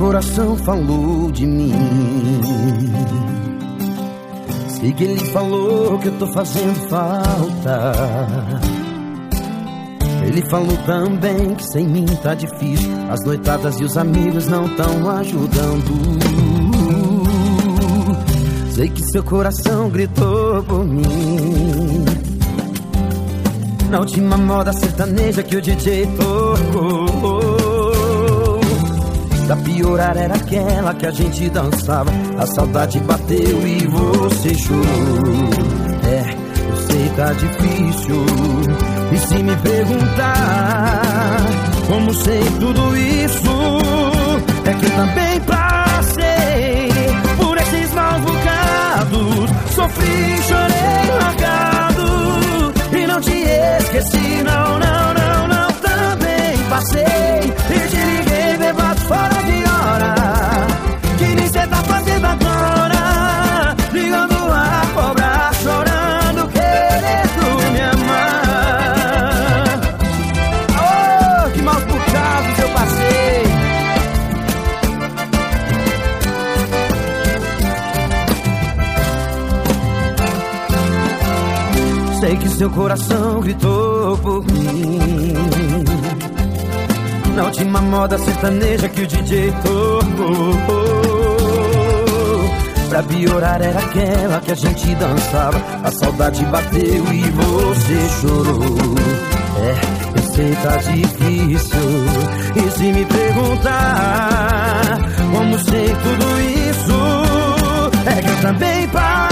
coração falou de mim. Sei que ele falou que eu tô fazendo falta. Ele falou também que sem mim tá difícil. As noitadas e os amigos não tão ajudando. Sei que seu coração gritou por mim. Na última moda sertaneja que o DJ tocou. Pra piorar era aquela que a gente dançava. A saudade bateu e você chorou. Eu sei tá difícil. E se me perguntar como sei tudo isso, é que eu também passei por esses maus bocados. Sofri, chorei, largado e não te esqueci, não, não, não, não. Também passei e te liguei, bebado fora de hora, que nem cê tá fazendo agora, ligando a cobrar, chorando, querendo me amar. Oh, que maus bocados eu passei. Sei que seu coração gritou por mim. Na última moda sertaneja que o DJ tocou. Pra piorar era aquela que a gente dançava. A saudade bateu e você chorou. Eu sei tá difícil. E se me perguntar como sei tudo isso, é que eu também passei